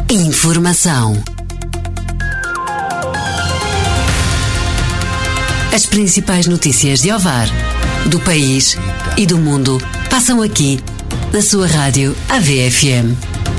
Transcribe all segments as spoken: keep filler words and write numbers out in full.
Informação. As principais notícias de Ovar, do país e do mundo passam aqui, na sua rádio A V F M.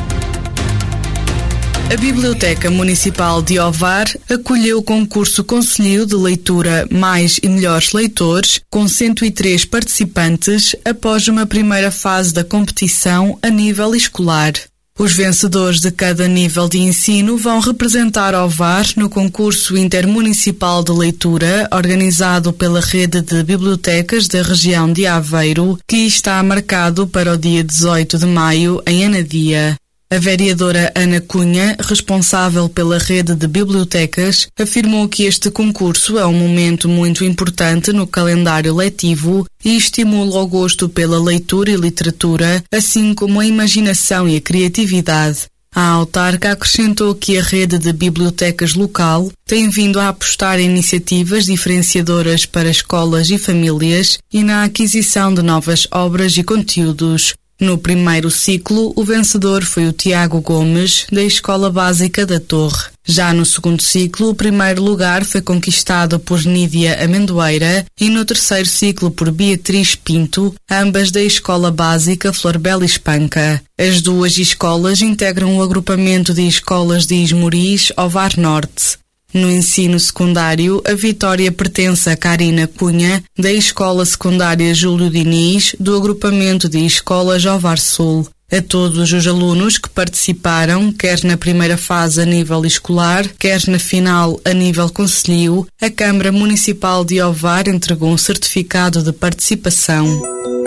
A Biblioteca Municipal de Ovar acolheu o concurso Conselhio de Leitura Mais e Melhores Leitores, com cento e três participantes, após uma primeira fase da competição a nível escolar. Os vencedores de cada nível de ensino vão representar Ovar no concurso intermunicipal de leitura, organizado pela Rede de Bibliotecas da região de Aveiro, que está marcado para o dia dezoito de maio, em Anadia. A vereadora Ana Cunha, responsável pela rede de bibliotecas, afirmou que este concurso é um momento muito importante no calendário letivo e estimula o gosto pela leitura e literatura, assim como a imaginação e a criatividade. A autarca acrescentou que a rede de bibliotecas local tem vindo a apostar em iniciativas diferenciadoras para escolas e famílias e na aquisição de novas obras e conteúdos. No primeiro ciclo, o vencedor foi o Tiago Gomes, da Escola Básica da Torre. Já no segundo ciclo, o primeiro lugar foi conquistado por Nídia Amendoeira e no terceiro ciclo por Beatriz Pinto, ambas da Escola Básica Florbela Espanca. As duas escolas integram o agrupamento de escolas de Ismoris Ovar Norte. No ensino secundário, a vitória pertence a Karina Cunha, da Escola Secundária Júlio Diniz, do agrupamento de escolas Ovar Sul. A todos os alunos que participaram, quer na primeira fase a nível escolar, quer na final a nível concelhio, a Câmara Municipal de Ovar entregou um certificado de participação.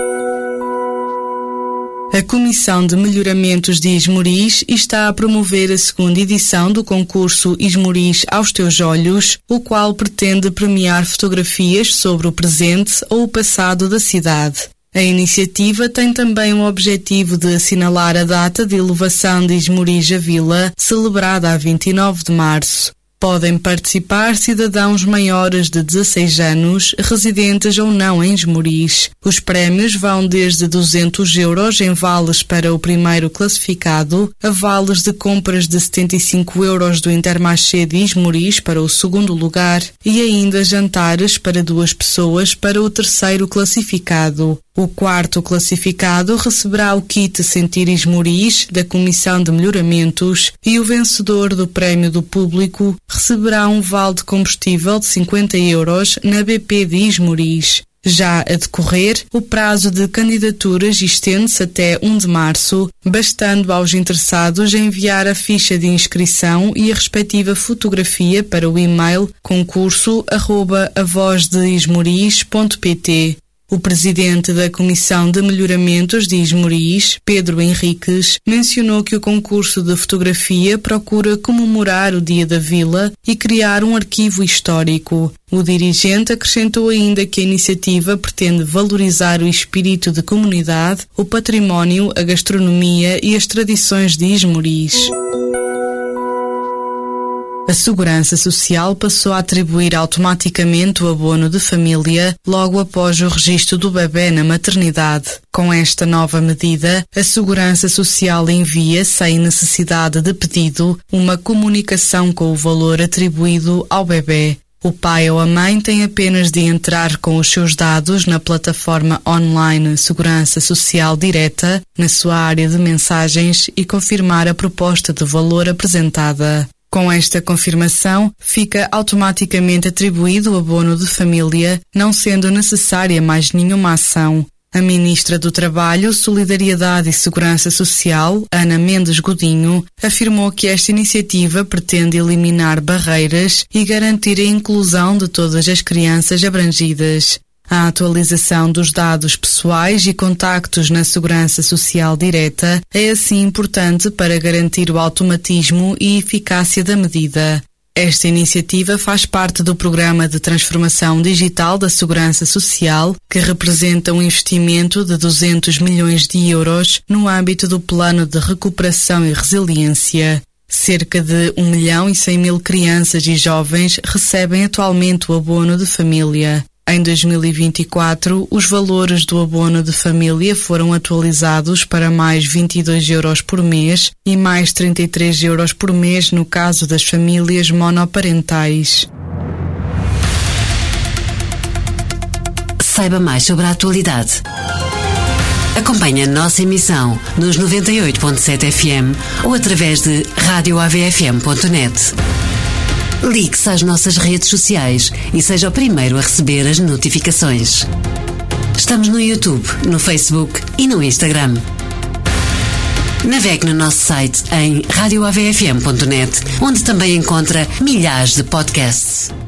A Comissão de Melhoramentos de Ismoris está a promover a segunda edição do concurso Ismoris aos Teus Olhos, o qual pretende premiar fotografias sobre o presente ou o passado da cidade. A iniciativa tem também o objetivo de assinalar a data de elevação de Ismoris à Vila, celebrada a vinte e nove de março. Podem participar cidadãos maiores de dezasseis anos, residentes ou não em Ismoris. Os prémios vão desde duzentos euros em vales para o primeiro classificado, a vales de compras de setenta e cinco euros do Intermarché de Ismoris para o segundo lugar e ainda jantares para duas pessoas para o terceiro classificado. O quarto classificado receberá o kit Sentir Ismoris da Comissão de Melhoramentos e o vencedor do Prémio do Público receberá um vale de combustível de cinquenta euros na B P de Ismoris. Já a decorrer, o prazo de candidaturas estende-se até um de março, bastando aos interessados enviar a ficha de inscrição e a respectiva fotografia para o e-mail concurso arroba avozdeismoris ponto pt. O presidente da Comissão de Melhoramentos de Ismoris, Pedro Henriques, mencionou que o concurso de fotografia procura comemorar o Dia da Vila e criar um arquivo histórico. O dirigente acrescentou ainda que a iniciativa pretende valorizar o espírito de comunidade, o património, a gastronomia e as tradições de Ismoris. A Segurança Social passou a atribuir automaticamente o abono de família logo após o registro do bebê na maternidade. Com esta nova medida, a Segurança Social envia, sem necessidade de pedido, uma comunicação com o valor atribuído ao bebê. O pai ou a mãe tem apenas de entrar com os seus dados na plataforma online Segurança Social Direta, na sua área de mensagens, e confirmar a proposta de valor apresentada. Com esta confirmação, fica automaticamente atribuído o abono de família, não sendo necessária mais nenhuma ação. A Ministra do Trabalho, Solidariedade e Segurança Social, Ana Mendes Godinho, afirmou que esta iniciativa pretende eliminar barreiras e garantir a inclusão de todas as crianças abrangidas. A atualização dos dados pessoais e contactos na Segurança Social Direta é assim importante para garantir o automatismo e eficácia da medida. Esta iniciativa faz parte do Programa de Transformação Digital da Segurança Social, que representa um investimento de duzentos milhões de euros no âmbito do Plano de Recuperação e Resiliência. Cerca de um milhão e cem mil crianças e jovens recebem atualmente o abono de família. Em dois mil e vinte e quatro, os valores do abono de família foram atualizados para mais vinte e dois euros por mês e mais trinta e três euros por mês no caso das famílias monoparentais. Saiba mais sobre a atualidade. Acompanhe a nossa emissão nos noventa e oito ponto sete F M ou através de rádio A V F M ponto net. Ligue-se às nossas redes sociais e seja o primeiro a receber as notificações. Estamos no YouTube, no Facebook e no Instagram. Navegue no nosso site em rádio A V F M ponto net, onde também encontra milhares de podcasts.